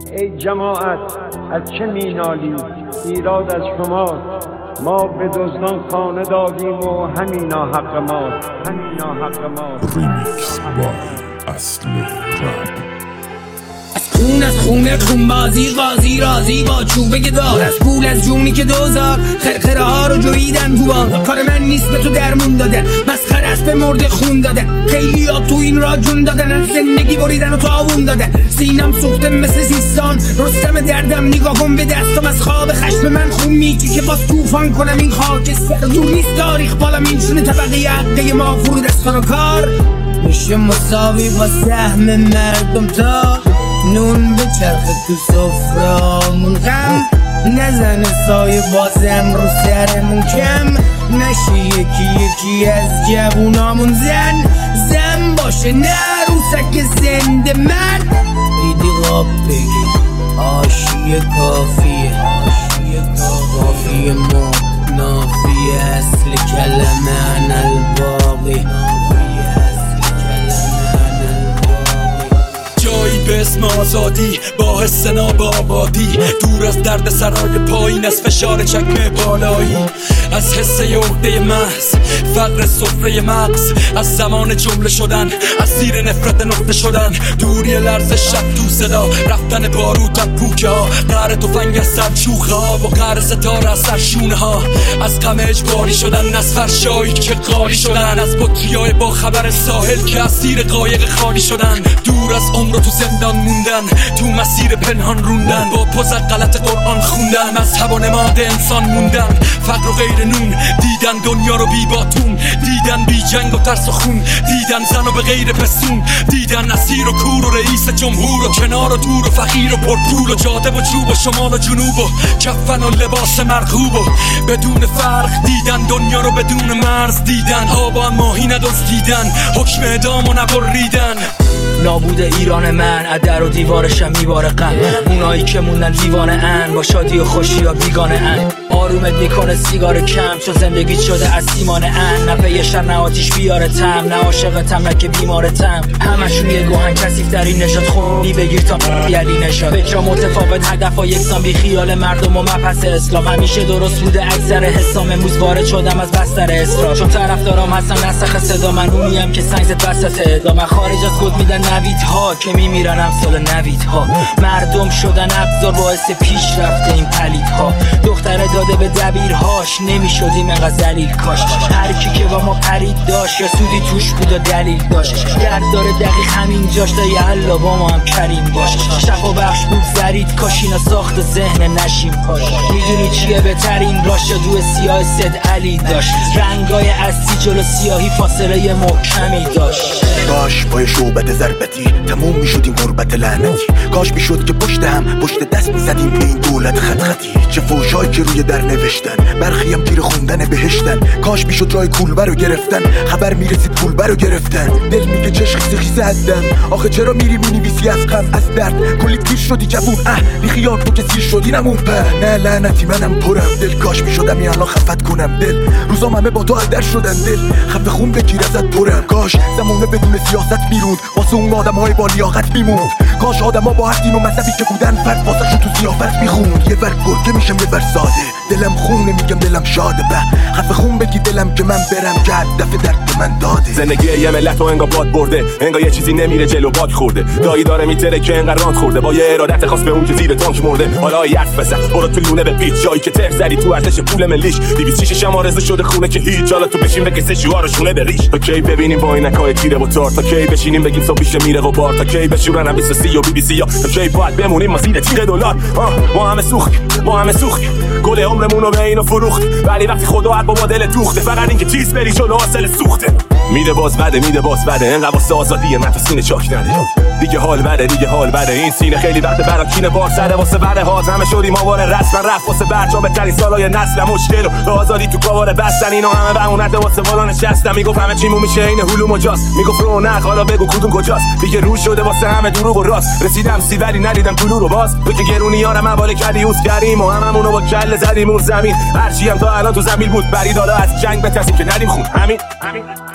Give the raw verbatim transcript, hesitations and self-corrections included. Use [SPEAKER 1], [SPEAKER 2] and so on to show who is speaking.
[SPEAKER 1] ای جماعت از چه مینالید؟ ایراد از شماست. ما به دزدان خانه دادیم و همینا حق ماست، همینا حق ماست.
[SPEAKER 2] ریمیکس بای اصل رپ.
[SPEAKER 3] خون از خونه خون بازی قاضی رازی با چوبه که دار از پول از جونی که دوزار خرخره ها رو جویدن تو بازار. کار من نیست به تو درمون دادن، مسخره است به مرد خون دادن. خیلی ها تو این را جون دادن، از زندگی بریدن و تاوون دادن. سینم سوخته مثل سیستان، رستم دردم نگاه کن به دستم. از خواب خشم من خون میچی که باز توفان کنم این خاکستر. دور نیست تاریخ بالا مینشونه طبقه عقده ما فرود از کار و کار میشه مساوی با سهم مردم. تا نون به چرخ تو سفرامون غم نزنه سایه بازم رو سرمون کم نشی یکی یکی از جوونامون. زن زن باشه نه روسک زنده من. دیدی غاب بگی آشی کافیه، کافیه ما نافیه اصل کلمه عن الباقی.
[SPEAKER 4] جایی به اسم آزادی با حس نابابادی، دور از درد سرای پایین، از فشار چکمه بالایی، از حس عقده محض فقر سفره مغز، از زمان جمله شدن، از زیر نفرت نقطه شدن، دوری لرز شب تو صدا، رفتن بارود از پوکه ها، قهر تفنگ از سر شوخه ها و قهر ستاره از سر شونه ها، از غم اجباری شدن، از فرشایی که قاری شدن، از بطریای با خبر ساحل که از زیر قایق خالی شدن، دور از عمر تو زندان موندن، تو مسیر پنهان روندن، با پوز غلط قرآن خوندن، از هوا نماد انسان موندن، فقر و غیر نون دیدن، دنیا رو بی باتون دیدن، بی جنگ و ترس و خون دیدن، زن و به غیر پستون دیدن، اسیر و کور و رئیس جمهور و کنار و دور و فقیر و پرپول و جاده و چوب و شمال و جنوب و کفن و لباس مرغوب و بدون فرق دیدن، دنیا رو بدون مرز دیدن، آبان ماهی ندزدیدن، حکم اعدام و نبریدن.
[SPEAKER 3] نابود ایران من ادر و دیوارشم میباره غم، اونایی که موندن دیوانه ان با شادی و خوشی یا بیگانه ان. آرومت میکنه سیگار کم چون زندگی شده از سیمان ان. نه پیشتر نه آتیش بیاره تم، نه عاشقتم نه که بیمارتم. همشون یه گوهن کسیف در این نشاد خونی بگیر تا یلی نشاد. فکرها متفاوت هدفها یکسان بی خیال مردم و مبحث اسلام همیشه درست بوده اکثر حسام. امروز وارد شدم از بستر اسرار چون طرفدارام هستن نسخ صدا، من اونیم که سنگزت وسط ادامه خارج از خود میدن نویدها که میمیرن امثال نویدها. مردم شدن ابزار باعث پیشرفت این پلیدها. دختر داده به دبیرهاش نمیشدیم انقدر ذلیل کاش. هر کی که با ما پرید داشت یا سودی توش بود و دلیل داشت. درد داره دقیق همین جاش تا یه الله با ما هم کریم باش. شفا بخش بود زرید کاش اینا ساخت ذهن نشیم پاش. میدونی چیه بهترین راش دو سیاه سد علی داشت. رنگای اصلی جلو سیاهی فاصله محکمی داشت.
[SPEAKER 5] کاش با شعبت ضربتی تموم میشدیم غربت لعنتی. کاش میشد که پشت هم پشت دست میزدیم به این دولت خط خطی. چه فوشایی که روی در نوشتن، برخی هم تیر خوندن بهشتن. کاش میشد رای کولبه رو گرفتن، خبر میرسید پولبه رو گرفتن. دل میگه چه خیزه خیزه هستم، آخه چرا میری مینویسی از غم از درد. کلی پیر شدی جوون اه بیخیال تو که سیر شدی نمون په. نه لعنتی منم پرم دل، کاش میشدم این الان خفت کنم دل. روزام همه با تو در شدن دل، خفه خون بگیر ازت پرم. کاش زمونه بدون سیاست میروند واسه اون آدم‌های با لیاقت میموند. کاش آدم‌ها با هر دین و مذهبی که بودن فرد واسه شو تو سیافت میخوند. یه ور گرگه میشم یه ور ساده، دلم خونه میگم دلم شاده. به خفه خون بگی دلم که من برم که هدف درد من داده.
[SPEAKER 6] زندگی یه ملت و انگار باد برده، انگار یه چیزی نمیره جلو باد خورده. دایی داره میتره که انقدر راند خورده، با یه ارادت خاص به اون که زیر تانک مرده. حالا حرف بزن برو تو لونه به پیچ، جایی که تر زدی تو ارزش پول ملیش. دویست شیش شم آرزو شده خونه که هیچ. حالا تو بشین بکسه شوارو شونه بریش. تا کی ببینیم با عینکای تیره و تار، تا کی بشینیم بگیم صبح پیش میره و بار، تا کی بشورن بیست و سی و بی بی سی، تا کی باید بمونیم ما زیر تیغ دلار. ما همه سوخت ما همه سوخت گل عمرمون رو به اینو فروخت. ولی وقتی خدا هر با دل دوخته، فقط این که چیز بری جلو حاصل سوخته. میده باز بده میده باز بده، انقدر واسه آزادی من تو سینه چاک نده. دیگه حال بده دیگه حال بده، این سینه خیلی وقت برا کینه بار سره. واسه بره هات همه شدیم آواره رسما رفت، واسه برجام بهترین سالای نسل. مشکل و آزادی تو کاواره بستن، اینا همه بهونت واسه بالا نشستم. میگفت همه چیمون میشه این هلوم و جاست، میگفت رونق حالا بگو کدوم کجاست. دیگه رو شده واسه همه دروغ و راست، رسیدم سی ولی ندیدم طلوع رو باز. تو که گرونیارم حواله کردی اوس کردیم و هممونو با کله زدیم اون زمین. هرچی هم تا الان تو زمین بود برید، حالا از جنگ بترسیم که ندیم خون. همین همین